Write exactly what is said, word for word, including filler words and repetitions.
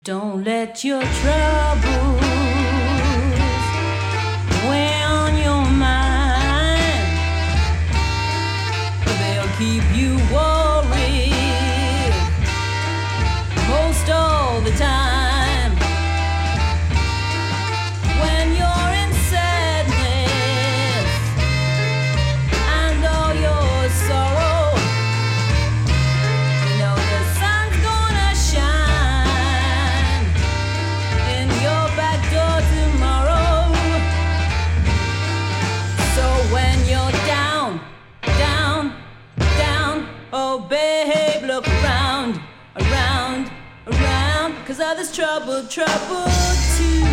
Don't let your troubles weigh on your mind. They'll keep you worried most all the time. When you're in sadness and all your sorrow, you know the sun's gonna shine in your back door tomorrow. So when you're down, down, down, oh babe, look around, around, around, 'cause others trouble, trouble too.